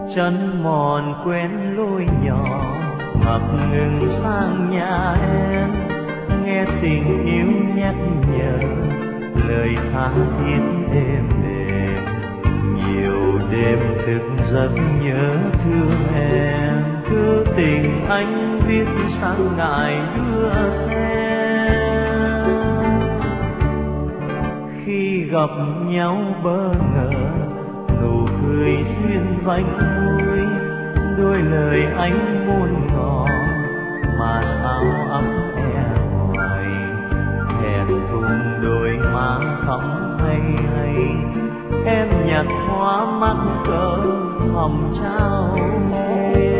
chân mòn quen lối nhỏ ngập ngừng sang nhà em, nghe tình yêu nhắc nhở lời tha thiết êm đềm. Nhiều đêm thức giấc nhớ thương em, thư tình anh viết sang ngài đưa em. Khi gặp nhau bỡ ngỡ, nụ cười duyên vánh môi, đôi lời anh muôn ngỏ mà sao ấm e hoài. Hẹn cùng đôi má thắm hay hay, em nhặt hoa mắt cỡ hồng trao em.